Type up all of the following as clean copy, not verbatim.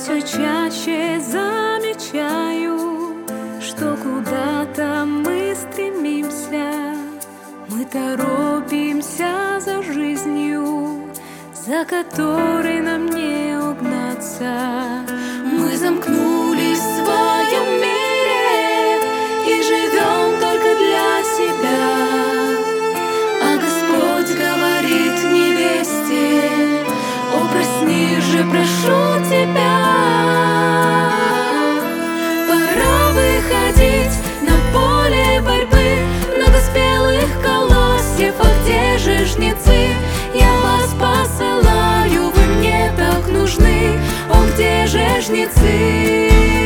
все чаще замечаю, что куда-то мы стремимся, мы торопимся за жизнью, за которой нам не угнаться. Мы замкнулись в своем мире и живем только для себя, а Господь говорит невесте: о, просни же, прошу тебя. Пора выходить на поле борьбы, много спелых колосьев, а где же жнецы? Я вас посылаю, вы мне так нужны, о, где же жнецы?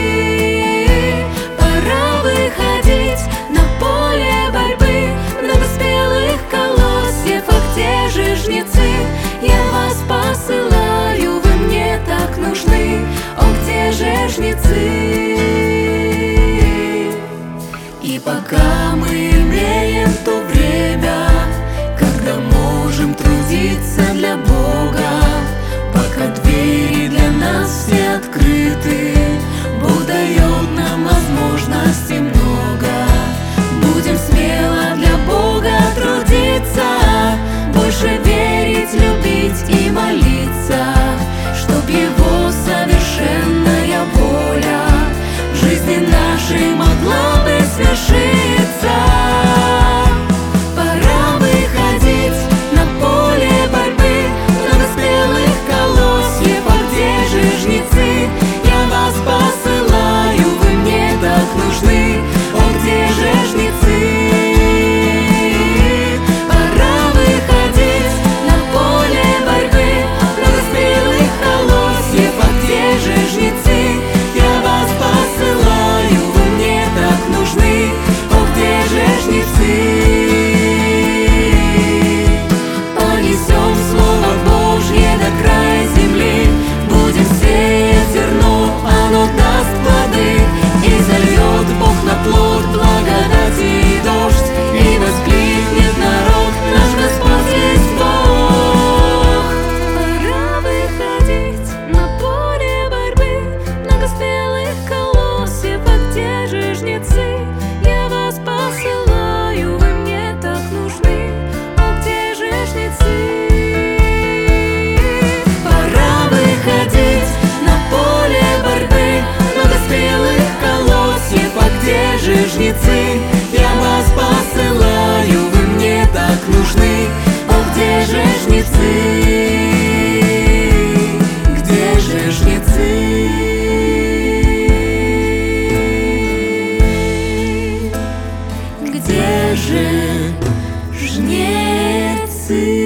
Пора выходить на поле борьбы, много спелых колосьев, а где же жнецы? Я вас посылаю, вы мне так нужны, о, где же жнецы? И пока мы имеем то время, когда можем трудиться для Бога, пока двери для нас все открыты, Бог дает нам возможностей много. Будем смело для Бога трудиться, больше верить, любить и молиться, чтоб Его совершенная воля в жизни нашей могла бы свершиться. Пора выходить на поле борьбы, много спелых колосьев, а где же жнецы? Я вас посылаю, вы мне так нужны, о, где же жнецы? Пора выходить на поле борьбы, много спелых колосьев, а где же жнецы? Я вас посылаю, вы мне так нужны, о, где же жнецы? Понесем Слово Божье до края земли, будем сеять зерно, оно даст плоды, и зальет Бог на плод благодати и дождь, и воскликнет народ: наш Господь есть Бог. Пора выходить на поле борьбы, много спелых колосьев, а где же жнецы? Я вас посылаю, вы мне так нужны, о, где же жнецы? Пора выходить на поле борьбы, много спелых колосьев, а где же жнецы? Я вас посылаю, вы мне так нужны, о, где же жнецы? Где же жнецы? Где же жнецы?